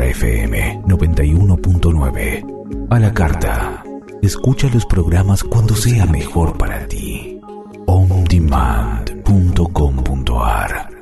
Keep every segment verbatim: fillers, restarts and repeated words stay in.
F M noventa y uno punto nueve. A la carta. Escucha los programas cuando sea mejor para ti. on demand punto com punto a r.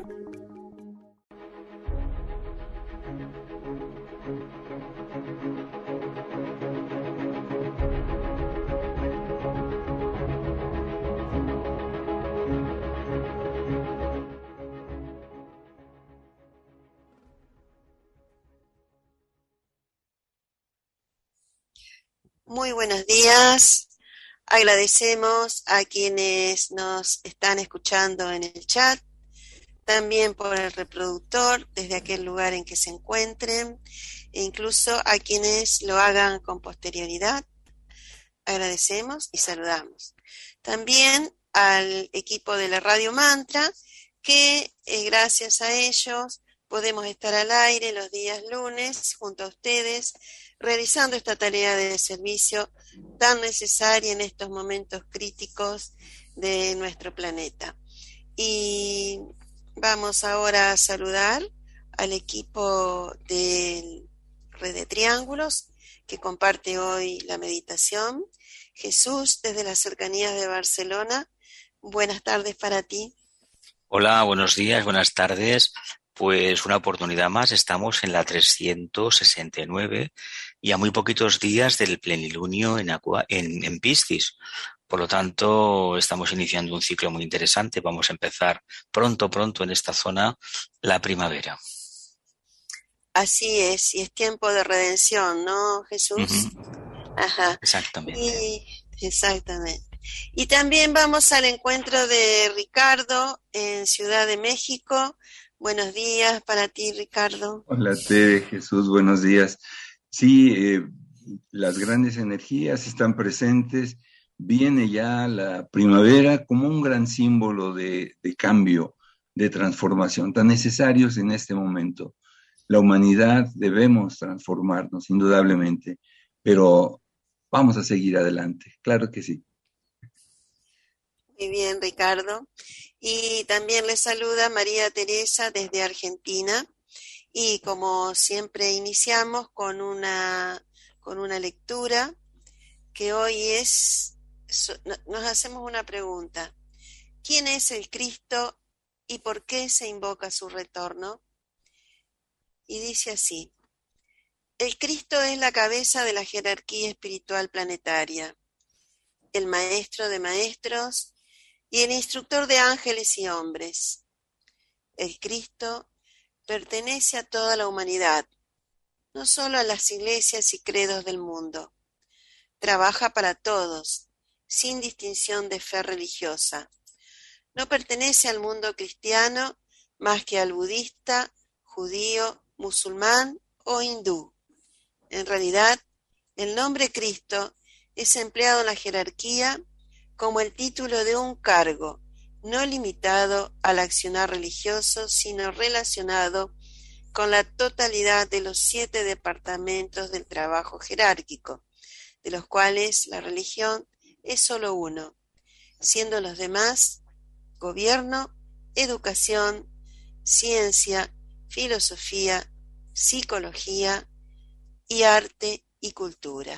Muy buenos días. Agradecemos a quienes nos están escuchando en el chat, también por el reproductor desde aquel lugar en que se encuentren, e incluso a quienes lo hagan con posterioridad. Agradecemos y saludamos. También al equipo de la Radio Mantra, que eh, gracias a ellos podemos estar al aire los días lunes junto a ustedes, realizando esta tarea de servicio tan necesaria en estos momentos críticos de nuestro planeta. Y vamos ahora a saludar al equipo de Red de Triángulos que comparte hoy la meditación. Jesús, desde las cercanías de Barcelona, buenas tardes para ti. Hola, buenos días, buenas tardes. Pues una oportunidad más, estamos en la trescientos sesenta y nueve y a muy poquitos días del plenilunio en, Aqua, en, en Piscis. Por lo tanto, estamos iniciando un ciclo muy interesante. Vamos a empezar pronto, pronto en esta zona la primavera. Así es, y es tiempo de redención, ¿no, Jesús? Uh-huh. Ajá. Exactamente. Y, exactamente. Y también vamos al encuentro de Ricardo en Ciudad de México. Buenos días para ti, Ricardo. Hola, Tere, Jesús, buenos días. Sí, eh, las grandes energías están presentes. Viene ya la primavera como un gran símbolo de, de cambio, de transformación, tan necesarios en este momento. La humanidad debemos transformarnos, indudablemente, pero vamos a seguir adelante, claro que sí. Muy bien, Ricardo. Y también le saluda María Teresa desde Argentina. Y como siempre iniciamos con una, con una lectura que hoy es, nos hacemos una pregunta. ¿Quién es el Cristo y por qué se invoca su retorno? Y dice así: el Cristo es la cabeza de la jerarquía espiritual planetaria, el maestro de maestros y el instructor de ángeles y hombres. El Cristo pertenece a toda la humanidad, no solo a las iglesias y credos del mundo. Trabaja para todos, sin distinción de fe religiosa. No pertenece al mundo cristiano más que al budista, judío, musulmán o hindú. En realidad, el nombre Cristo es empleado en la jerarquía como el título de un cargo, no limitado al accionar religioso, sino relacionado con la totalidad de los siete departamentos del trabajo jerárquico, de los cuales la religión es solo uno, siendo los demás gobierno, educación, ciencia, filosofía, psicología y arte y cultura.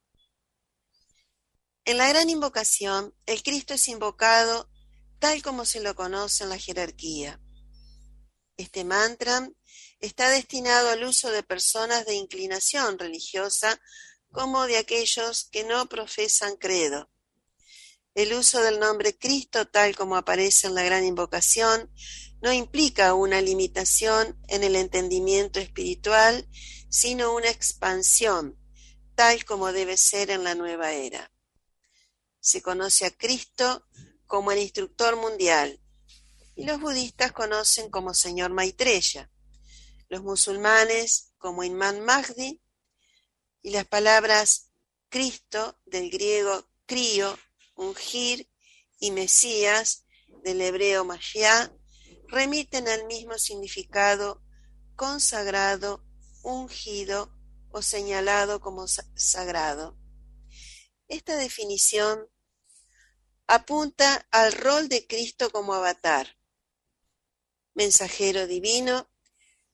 En la gran invocación, el Cristo es invocado tal como se lo conoce en la jerarquía. Este mantra está destinado al uso de personas de inclinación religiosa como de aquellos que no profesan credo. El uso del nombre Cristo, tal como aparece en la gran invocación, no implica una limitación en el entendimiento espiritual, sino una expansión, tal como debe ser en la nueva era. Se conoce a Cristo como el instructor mundial, y los budistas conocen como Señor Maitreya, los musulmanes como Imam Mahdi, y las palabras Cristo, del griego crío, ungir, y Mesías, del hebreo Mashiach, remiten al mismo significado: consagrado, ungido o señalado como sagrado. Esta definición apunta al rol de Cristo como avatar, mensajero divino,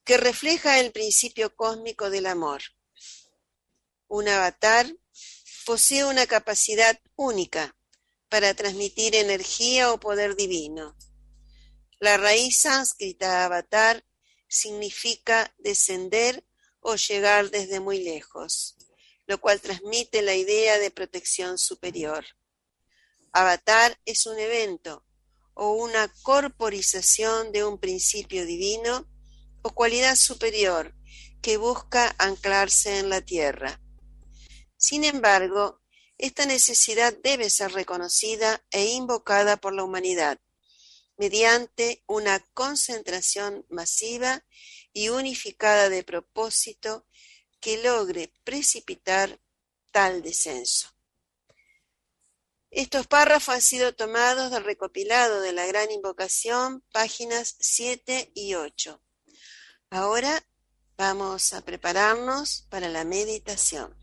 que refleja el principio cósmico del amor. Un avatar posee una capacidad única para transmitir energía o poder divino. La raíz sánscrita avatar significa descender o llegar desde muy lejos, lo cual transmite la idea de protección superior. Avatar es un evento o una corporización de un principio divino o cualidad superior que busca anclarse en la tierra. Sin embargo, esta necesidad debe ser reconocida e invocada por la humanidad mediante una concentración masiva y unificada de propósito que logre precipitar tal descenso. Estos párrafos han sido tomados del recopilado de la Gran Invocación, páginas siete y ocho. Ahora vamos a prepararnos para la meditación.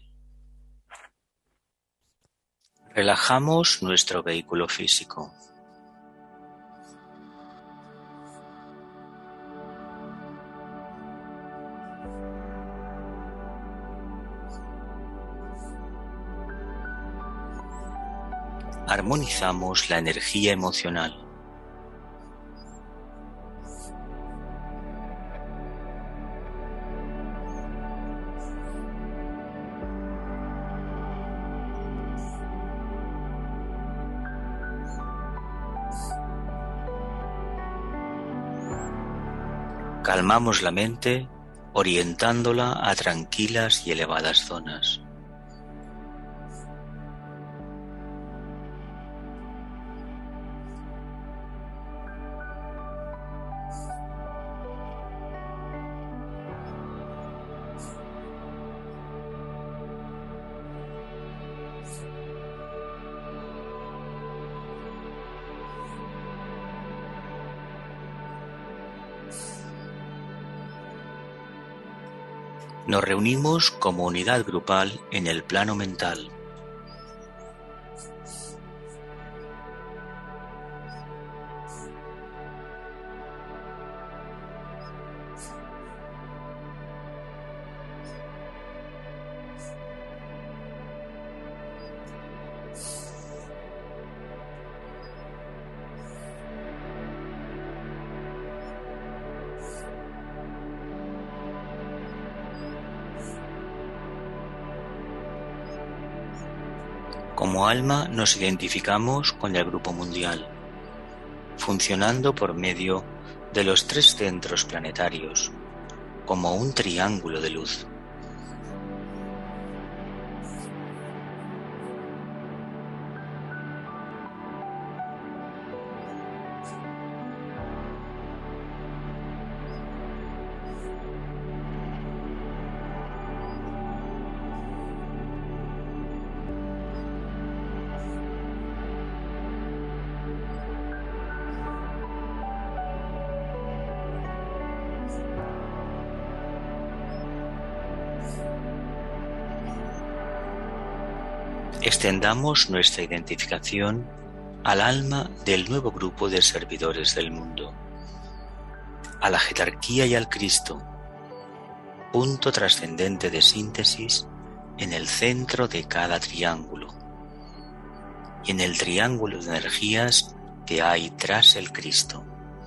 Relajamos nuestro vehículo físico. Armonizamos la energía emocional. Calmamos la mente, orientándola a tranquilas y elevadas zonas. Nos reunimos como unidad grupal en el plano mental. Como alma nos identificamos con el grupo mundial, funcionando por medio de los tres centros planetarios, como un triángulo de luz. Extendamos nuestra identificación al alma del nuevo grupo de servidores del mundo, a la jerarquía y al Cristo, punto trascendente de síntesis en el centro de cada triángulo y en el triángulo de energías que hay tras el Cristo.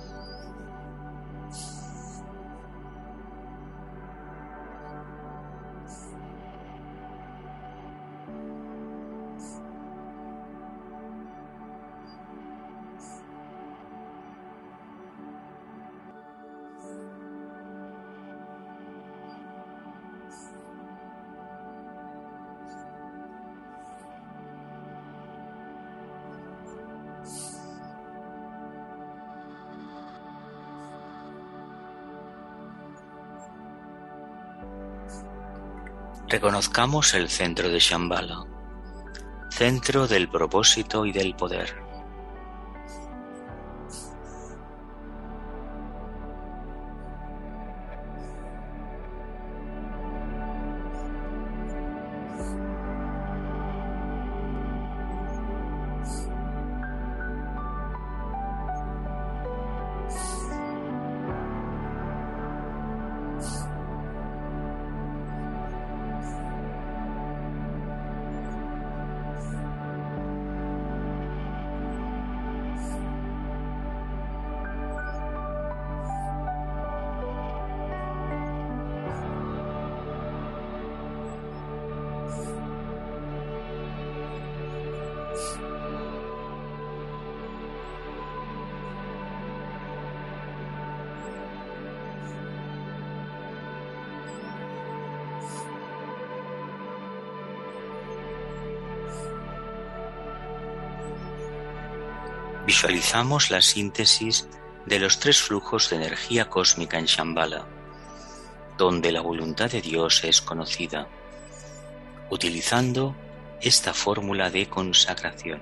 Reconozcamos el centro de Shambhala, centro del propósito y del poder. Visualizamos la síntesis de los tres flujos de energía cósmica en Shambhala, donde la voluntad de Dios es conocida, utilizando esta fórmula de consagración.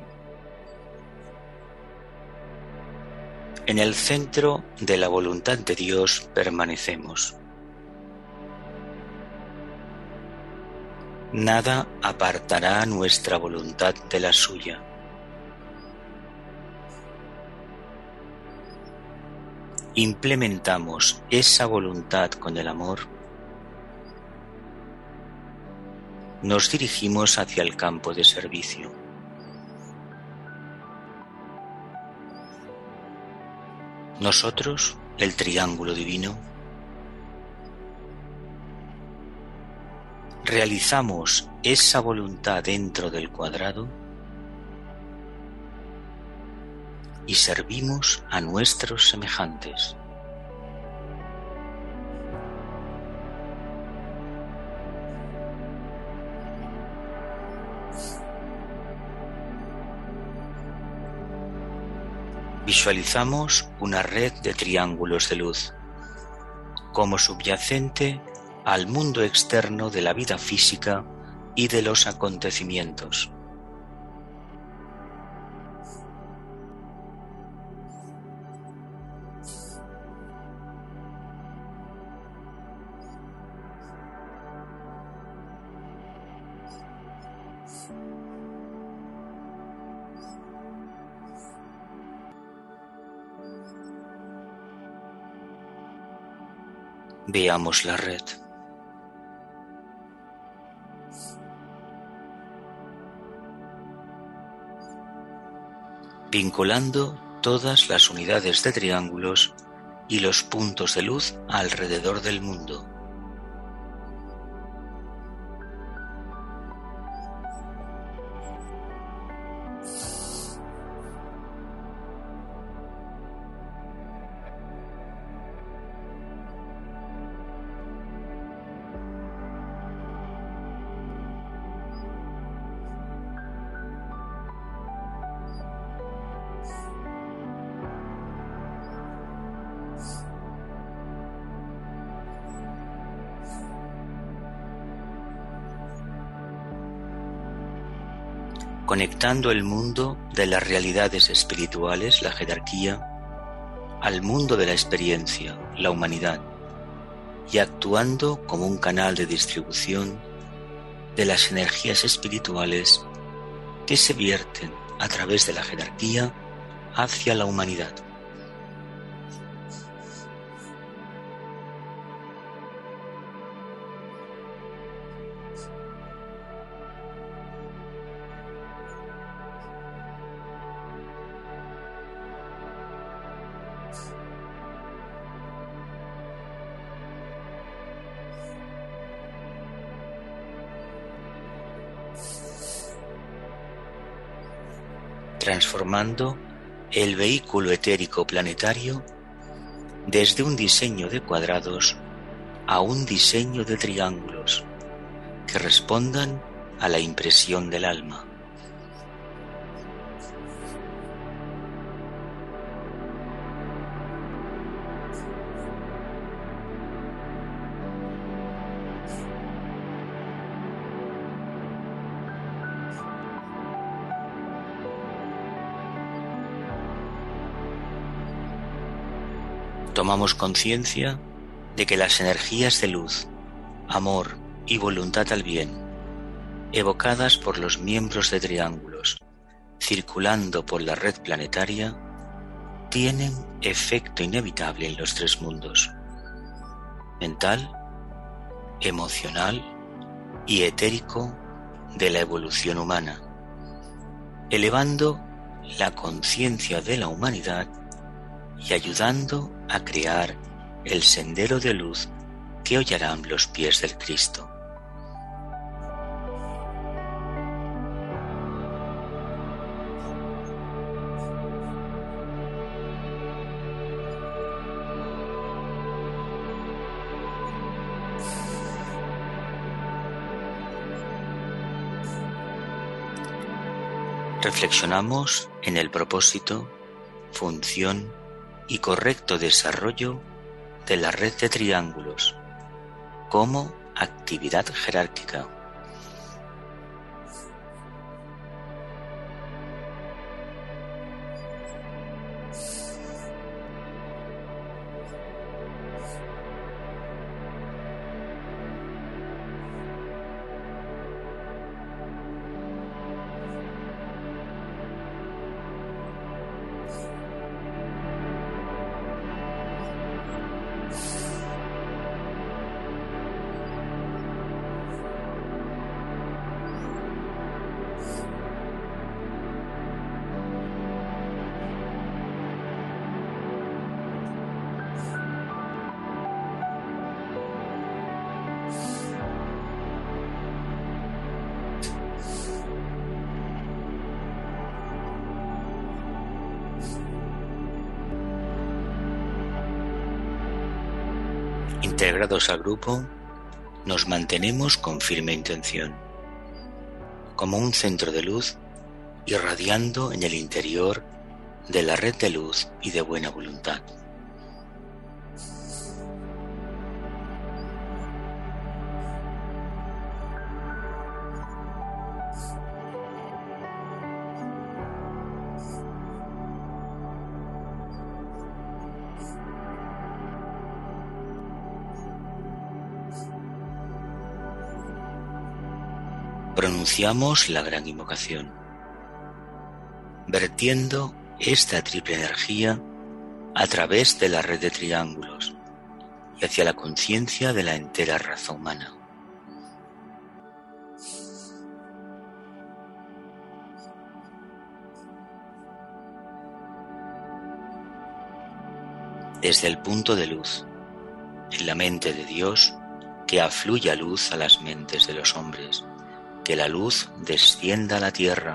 En el centro de la voluntad de Dios permanecemos. Nada apartará nuestra voluntad de la suya. Implementamos esa voluntad con el amor. Nos dirigimos hacia el campo de servicio. Nosotros, el triángulo divino, realizamos esa voluntad dentro del cuadrado y servimos a nuestros semejantes. Visualizamos una red de triángulos de luz como subyacente al mundo externo de la vida física y de los acontecimientos. Veamos la red. Vinculando todas las unidades de triángulos y los puntos de luz alrededor del mundo. Conectando el mundo de las realidades espirituales, la jerarquía, al mundo de la experiencia, la humanidad, y actuando como un canal de distribución de las energías espirituales que se vierten a través de la jerarquía hacia la humanidad. Transformando el vehículo etérico planetario desde un diseño de cuadrados a un diseño de triángulos que respondan a la impresión del alma. Tomamos conciencia de que las energías de luz, amor y voluntad al bien, evocadas por los miembros de triángulos, circulando por la red planetaria, tienen efecto inevitable en los tres mundos: mental, emocional y etérico de la evolución humana, elevando la conciencia de la humanidad y ayudando a crear el sendero de luz que hollarán los pies del Cristo. Reflexionamos en el propósito función y correcto desarrollo de la red de triángulos como actividad jerárquica. Integrados al grupo, nos mantenemos con firme intención, como un centro de luz irradiando en el interior de la red de luz y de buena voluntad. Pronunciamos la gran invocación, vertiendo esta triple energía a través de la red de triángulos y hacia la conciencia de la entera raza humana. Desde el punto de luz, en la mente de Dios, que afluya luz a las mentes de los hombres, que la luz descienda a la tierra.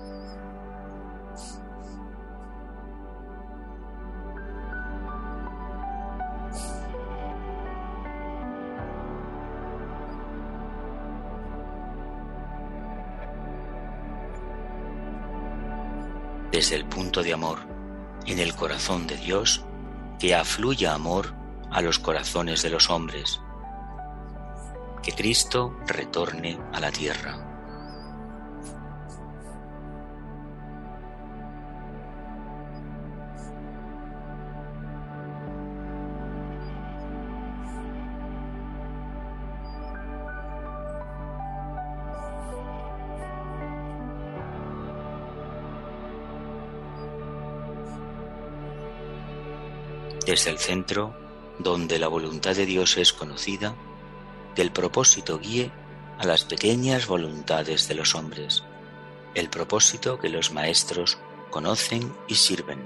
Desde el punto de amor, en el corazón de Dios, que afluya amor a los corazones de los hombres, que Cristo retorne a la tierra. Desde el centro, donde la voluntad de Dios es conocida, que el propósito guíe a las pequeñas voluntades de los hombres, el propósito que los maestros conocen y sirven.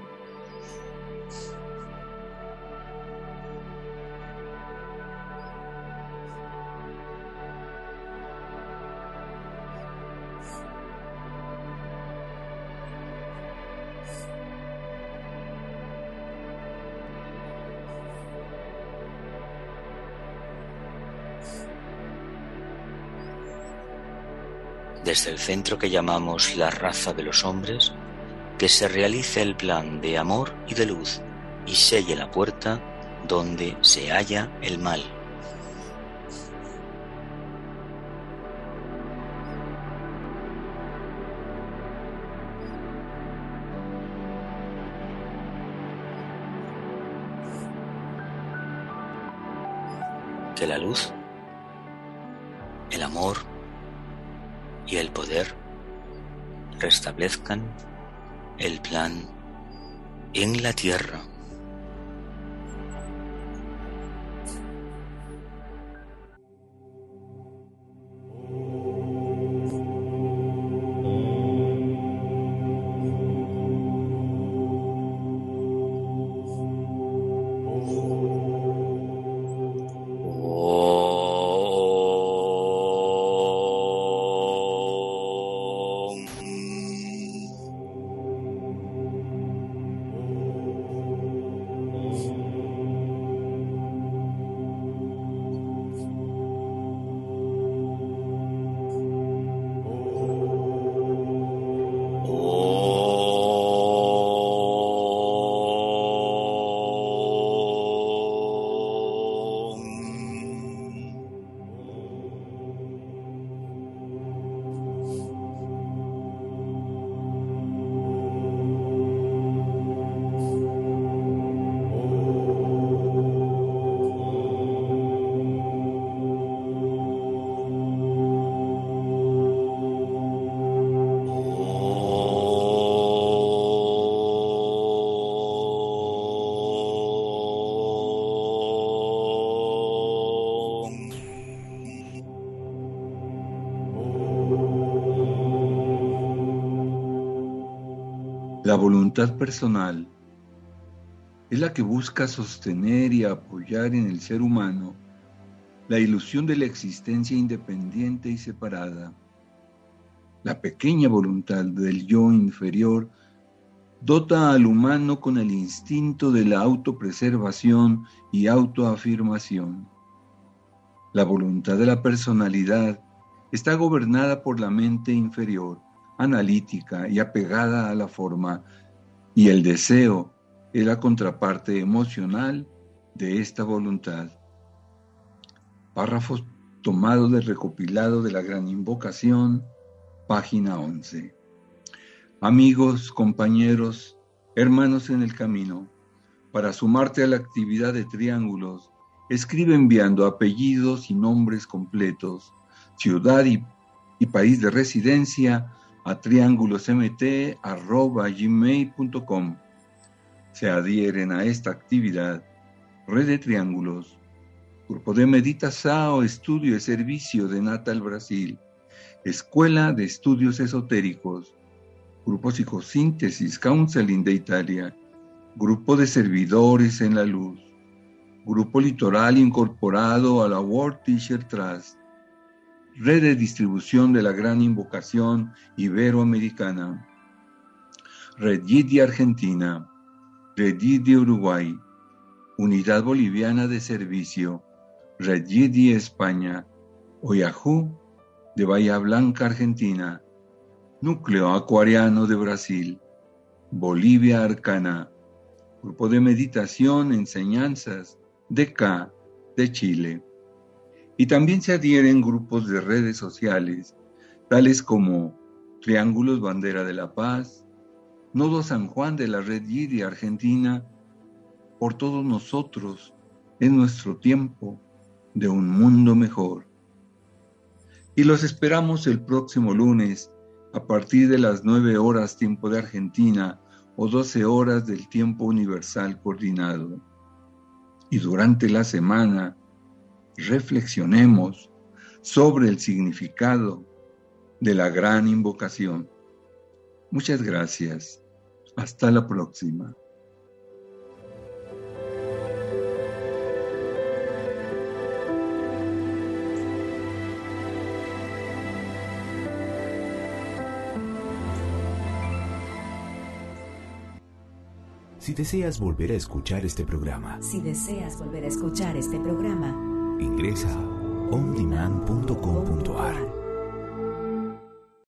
Desde el centro que llamamos la raza de los hombres, que se realice el plan de amor y de luz y selle la puerta donde se halla el mal. Que la luz, el amor y el poder restablezcan el plan en la tierra. voluntad personal es la que busca sostener y apoyar en el ser humano la ilusión de la existencia independiente y separada. La pequeña voluntad del yo inferior dota al humano con el instinto de la autopreservación y autoafirmación. La voluntad de la personalidad está gobernada por la mente inferior, analítica y apegada a la forma, y el deseo es la contraparte emocional de esta voluntad. Párrafos tomados del recopilado de la Gran Invocación, página once. Amigos, compañeros, hermanos en el camino, para sumarte a la actividad de triángulos, escribe enviando apellidos y nombres completos, ciudad y, y país de residencia a triángulosemt arroba gmail punto com. Se adhieren a esta actividad Red de Triángulos, Grupo de Meditación, Estudio y Servicio de Natal, Brasil, Escuela de Estudios Esotéricos, Grupo Psicosíntesis Counseling de Italia, Grupo de Servidores en la Luz, Grupo Litoral incorporado a la World Teacher Trust, Red de Distribución de la Gran Invocación Iberoamericana, Red Y D de Argentina, Red Y D de Uruguay, Unidad Boliviana de Servicio, Red Y D de España, Oahu de Bahía Blanca, Argentina, Núcleo Acuariano de Brasil, Bolivia Arcana, Grupo de Meditación, Enseñanzas, D K de Chile. Y también se adhieren grupos de redes sociales, tales como Triángulos Bandera de la Paz, Nodo San Juan de la Red Y D de Argentina, por todos nosotros, en nuestro tiempo de un mundo mejor. Y los esperamos el próximo lunes, a partir de las nueve horas tiempo de Argentina o doce horas del tiempo universal coordinado. Y durante la semana, reflexionemos sobre el significado de la gran invocación. Muchas gracias. Hasta la próxima. Si deseas volver a escuchar este programa, Si deseas volver a escuchar este programa, ingresa a on demand punto com punto a r